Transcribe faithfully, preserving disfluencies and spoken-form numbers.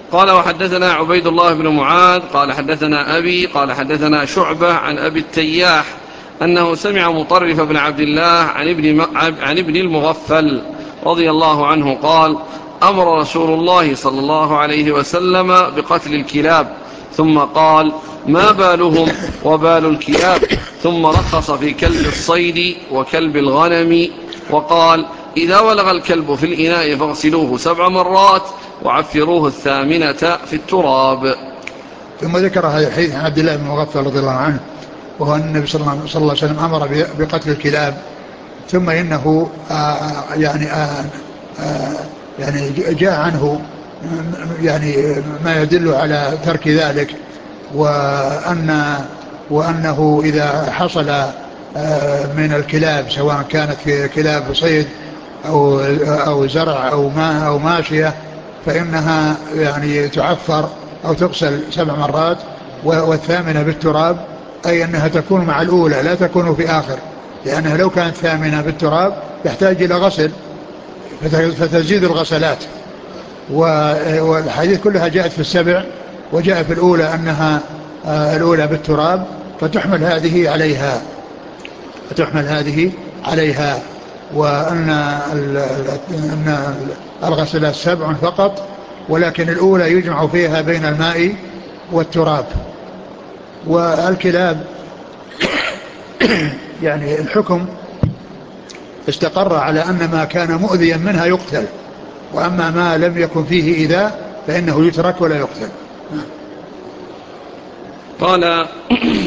قال وحدثنا عبيد الله بن معاذ قال حدثنا أبي قال حدثنا شعبة عن أبي التياح أنه سمع مطرف بن عبد الله عن ابن, عن ابن المغفل رضي الله عنه قال أمر رسول الله صلى الله عليه وسلم بقتل الكلاب، ثم قال ما بالهم وبال الكلاب، ثم رخص في كلب الصيد وكلب الغنم، وقال إذا ولغ الكلب في الإناء فاغسلوه سبع مرات وعفروه الثامنة في التراب. ثم ذكر هذا الحديث عن عبد الله بن مغفل رضي الله عنه، وهو أن النبي صلى الله عليه وسلم أمر بقتل الكلاب، ثم إنه آه يعني آه آه يعني جاء عنه يعني ما يدل على ترك ذلك، وأن وأنه إذا حصل من الكلاب سواء كانت كلاب صيد أو أو زرع أو ماء أو ماشية فإنها يعني تعفر أو تغسل سبع مرات، والثامنة بالتراب، أي أنها تكون مع الأولى لا تكون في آخر، لأنها لو كانت ثامنة بالتراب تحتاج إلى غسل فتزيد الغسلات. والحديث كلها جاءت في السبع، وجاء في الأولى أنها الأولى بالتراب، فتحمل هذه عليها فتحمل هذه عليها وأن أن الغسلات سبع فقط، ولكن الأولى يجمع فيها بين الماء والتراب. والكلاب يعني الحكم استقر على أن ما كان مؤذيا منها يقتل، وأما ما لم يكن فيه إيذاء فإنه يترك ولا يقتل. قال